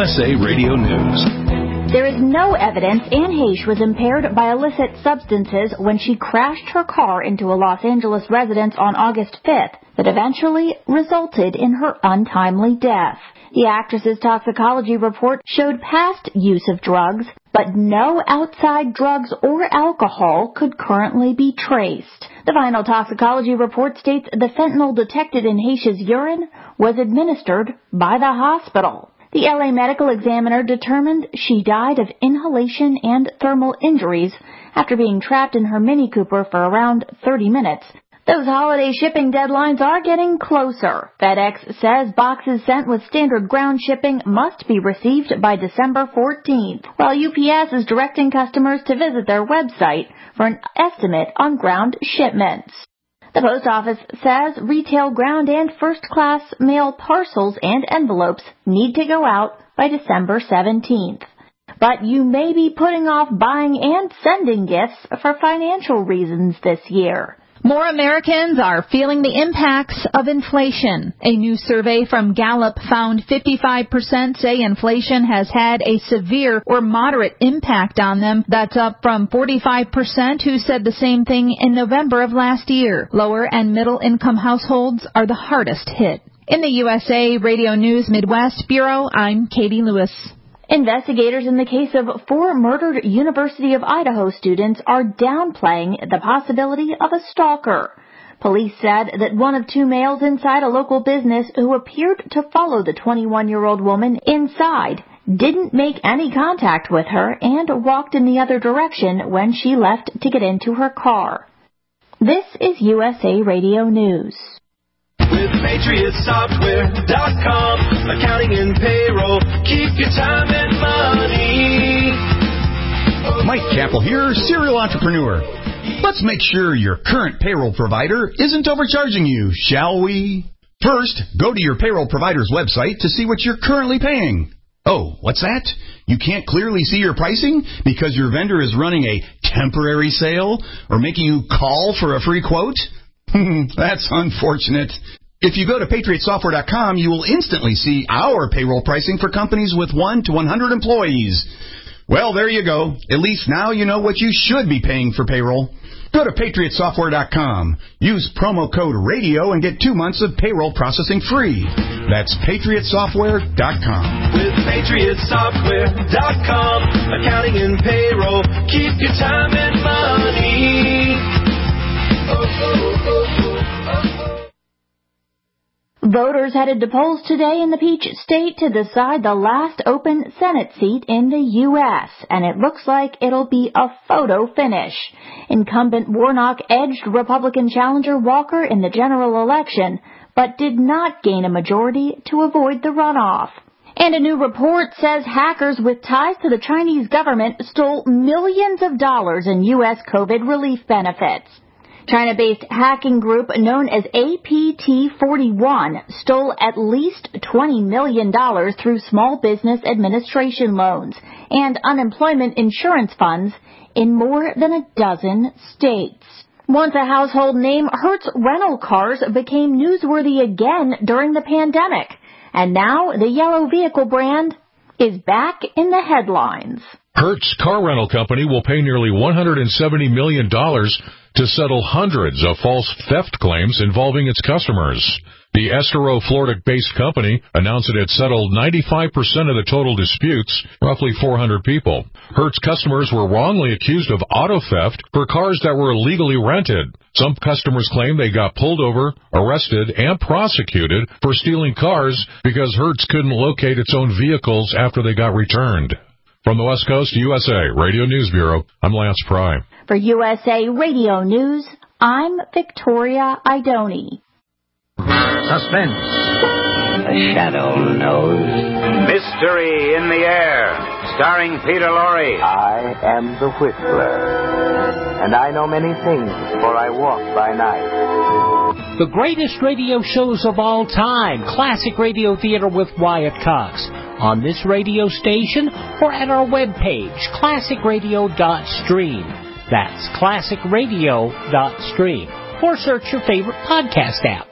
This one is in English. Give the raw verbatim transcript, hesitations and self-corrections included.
S A Radio News. There is no evidence Anne Heche was impaired by illicit substances when she crashed her car into a Los Angeles residence on August fifth that eventually resulted in her untimely death. The actress's toxicology report showed past use of drugs, but no outside drugs or alcohol could currently be traced. The final toxicology report states the fentanyl detected in Heche's urine was administered by the hospital. The L A Medical Examiner determined she died of inhalation and thermal injuries after being trapped in her Mini Cooper for around thirty minutes. Those holiday shipping deadlines are getting closer. FedEx says boxes sent with standard ground shipping must be received by December fourteenth, while U P S is directing customers to visit their website for an estimate on ground shipments. The post office says retail ground and first-class mail parcels and envelopes need to go out by December seventeenth. But you may be putting off buying and sending gifts for financial reasons this year. More Americans are feeling the impacts of inflation. A new survey from Gallup found fifty-five percent say inflation has had a severe or moderate impact on them. That's up from forty-five percent who said the same thing in November of last year. Lower and middle income households are the hardest hit. In the U S A Radio News Midwest Bureau, I'm Katie Lewis. Investigators in the case of four murdered University of Idaho students are downplaying the possibility of a stalker. Police said that one of two males inside a local business who appeared to follow the twenty-one-year-old woman inside didn't make any contact with her and walked in the other direction when she left to get into her car. This is U S A Radio News. With Patriot Software dot com, accounting and payroll, keep your time and money. Mike Chappell here, serial entrepreneur. Let's make sure your current payroll provider isn't overcharging you, shall we? First, go to your payroll provider's website to see what you're currently paying. Oh, what's that? You can't clearly see your pricing because your vendor is running a temporary sale or making you call for a free quote? That's unfortunate. If you go to Patriot Software dot com, you will instantly see our payroll pricing for companies with one to one hundred employees. Well, there you go. At least now you know what you should be paying for payroll. Go to Patriot Software dot com. Use promo code RADIO and get two months of payroll processing free. That's Patriot Software dot com. With Patriot Software dot com, accounting and payroll, keep your time and money. Oh, oh, oh, oh, oh. Voters headed to polls today in the Peach State to decide the last open Senate seat in the U S, and it looks like it'll be a photo finish. Incumbent Warnock edged Republican challenger Walker in the general election, but did not gain a majority to avoid the runoff. And a new report says hackers with ties to the Chinese government stole millions of dollars in U S COVID relief benefits. China-based hacking group known as A P T forty-one stole at least twenty million dollars through Small Business Administration loans and unemployment insurance funds in more than a dozen states. Once a household name, Hertz rental cars became newsworthy again during the pandemic, and now the yellow vehicle brand is back in the headlines. Hertz Car Rental Company will pay nearly one hundred seventy million dollars to settle hundreds of false theft claims involving its customers. The Estero, Florida-based company announced it had settled ninety-five percent of the total disputes, roughly four hundred people. Hertz customers were wrongly accused of auto theft for cars that were illegally rented. Some customers claim they got pulled over, arrested, and prosecuted for stealing cars because Hertz couldn't locate its own vehicles after they got returned. From the West Coast U S A Radio News Bureau, I'm Lance Pry. For U S A Radio News, I'm Victoria Idoni. Suspense. The shadow knows. Mystery in the air, starring Peter Lorre. I am the Whistler, and I know many things, for I walk by night. The greatest radio shows of all time, Classic Radio Theater with Wyatt Cox, on this radio station or at our webpage, classic radio dot stream. That's classic radio dot stream. Or search your favorite podcast app.